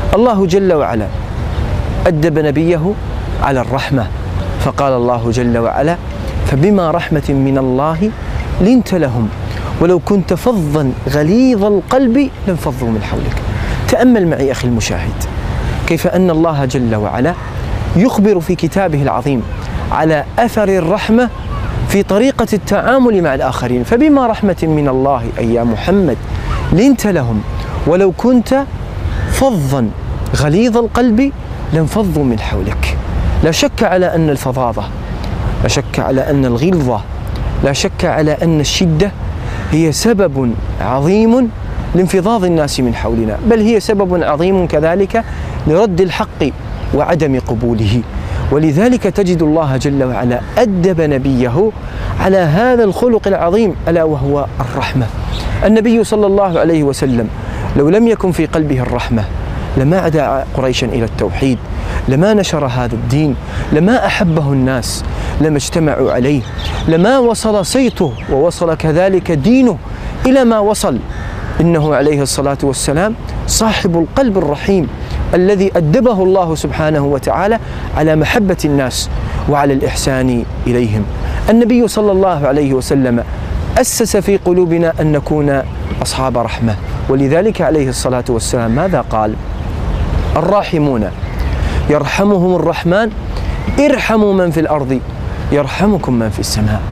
الله جل وعلا أدب نبيه على الرحمة، فقال الله جل وعلا: فبما رحمة من الله لنت لهم ولو كنت فظا غليظ القلب لانفضوا من حولك. تأمل معي أخي المشاهد كيف أن الله جل وعلا يخبر في كتابه العظيم على أثر الرحمة في طريقة التعامل مع الآخرين. فبما رحمة من الله أي يا محمد لنت لهم ولو كنت فظا غليظ القلب لانفضوا من حولك. لا شك على أن الفظاظة، لا شك على أن الغلظة، لا شك على أن الشدة هي سبب عظيم لانفضاض الناس من حولنا، بل هي سبب عظيم كذلك لرد الحق وعدم قبوله. ولذلك تجد الله جل وعلا أدب نبيه على هذا الخلق العظيم ألا وهو الرحمة. النبي صلى الله عليه وسلم لو لم يكن في قلبه الرحمة لما دعا قريشا إلى التوحيد، لما نشر هذا الدين، لما أحبه الناس، لما اجتمعوا عليه، لما وصل صيته ووصل كذلك دينه إلى ما وصل. إنه عليه الصلاة والسلام صاحب القلب الرحيم الذي أدبه الله سبحانه وتعالى على محبة الناس وعلى الإحسان إليهم. النبي صلى الله عليه وسلم أسس في قلوبنا أن نكون أصحاب رحمة، ولذلك عليه الصلاة والسلام ماذا قال؟ الراحمون يرحمهم الرحمن ارحموا من في الأرض يرحمكم من في السماء.